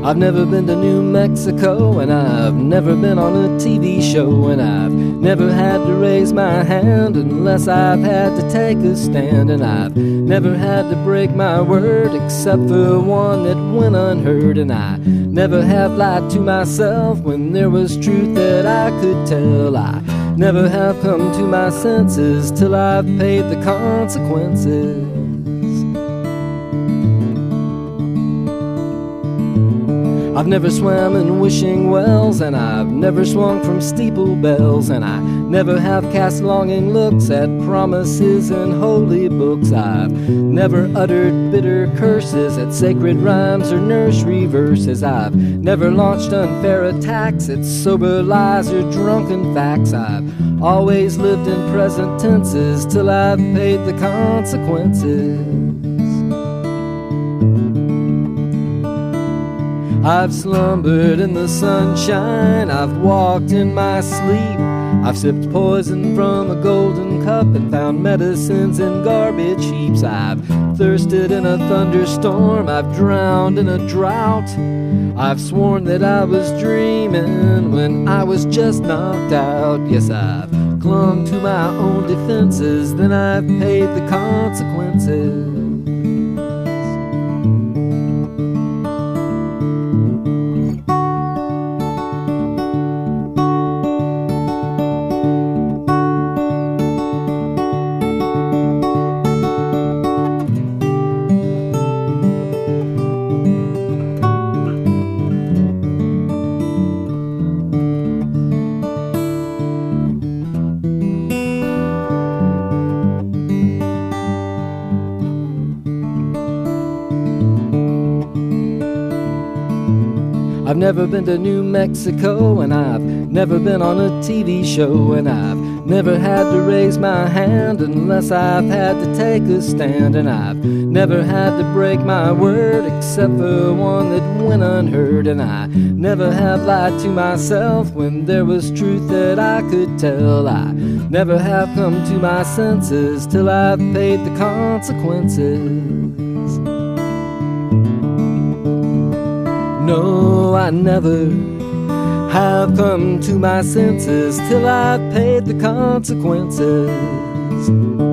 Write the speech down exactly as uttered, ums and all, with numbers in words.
I've never been to New Mexico, and I've never been on a T V show, and I've never had to raise my hand unless I've had to take a stand, and I've never had to break my word except for one that went unheard, and I never have lied to myself when there was truth that I could tell. I never have come to my senses till I've paid the consequences. I've never swam in wishing wells, and I've never swung from steeple bells, and I never have cast longing looks at promises in holy books. I've never uttered bitter curses at sacred rhymes or nursery verses. I've never launched unfair attacks at sober lies or drunken facts. I've always lived in present tenses till I've paid the consequences. I've slumbered in the sunshine, I've walked in my sleep, I've sipped poison from a golden cup and found medicines in garbage heaps. I've thirsted in a thunderstorm, I've drowned in a drought, I've sworn that I was dreaming when I was just knocked out. Yes, I've clung to my own defenses, then I've paid the consequences. I've never been to New Mexico, and I've never been on a T V show, and I've never had to raise my hand unless I've had to take a stand, and I've never had to break my word except for one that went unheard, and I never have lied to myself when there was truth that I could tell. I never have come to my senses till I've paid the consequences. No, I never have come to my senses till I've paid the consequences.